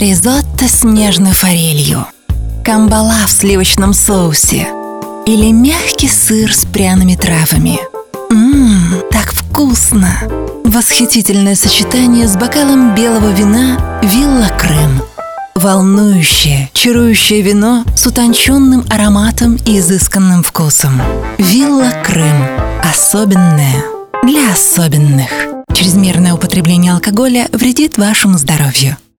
ризотто с нежной форелью, камбала в сливочном соусе или мягкий сыр с пряными травами. Так вкусно! Восхитительное сочетание с бокалом белого вина «Вилла Крым». Волнующее, чарующее вино с утонченным ароматом и изысканным вкусом. «Вилла Крым». Особенное для особенных. Чрезмерное употребление алкоголя вредит вашему здоровью.